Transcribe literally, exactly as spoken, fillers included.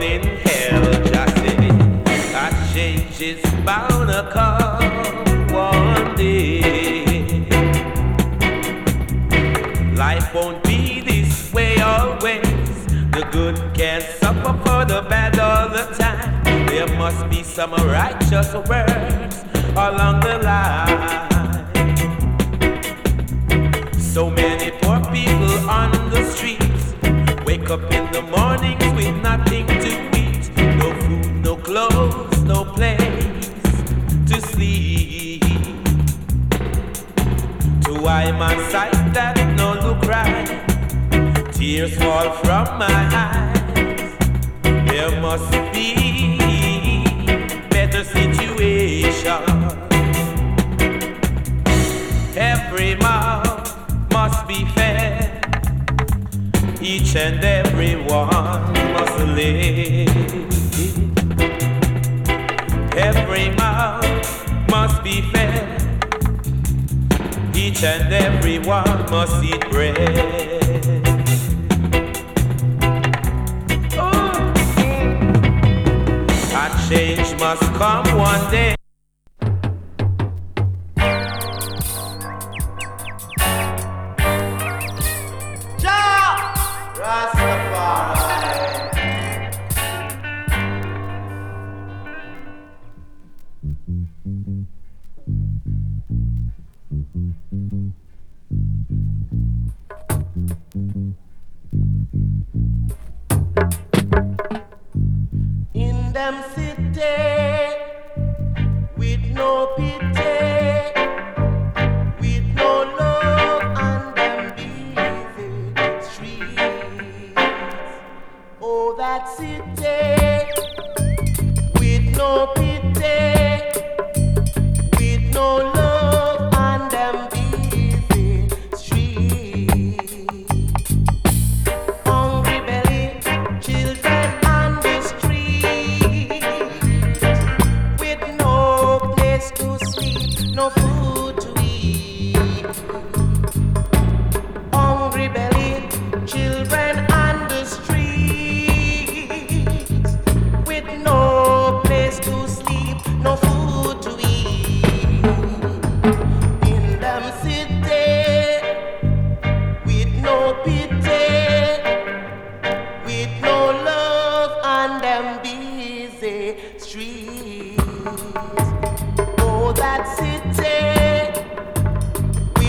in hell, just say that change is bound to come one day. Life won't be this way always. The good can suffer for the bad all the time. There must be some righteous words along the line. So many poor people on the streets wake up in the mornings with nothing to eat. No food, no clothes, no place to sleep. To I my sight that no look right, tears fall from my eyes. There must be better situation. Every mouth must be fed, each and every one must live. Every mouth must be fed, each and every one must eat bread. Oh. A change must come one day. In them city with no pity, with no love and them busy streets. Oh, that city with no pity, with no love and them busy streets. Hungry belly, children on the street, with no place to sleep, no food to eat. Hungry belly, children on the street, with no place to sleep, no food to eat. In them city, with no pity, with no love and them busy streets. Oh, that city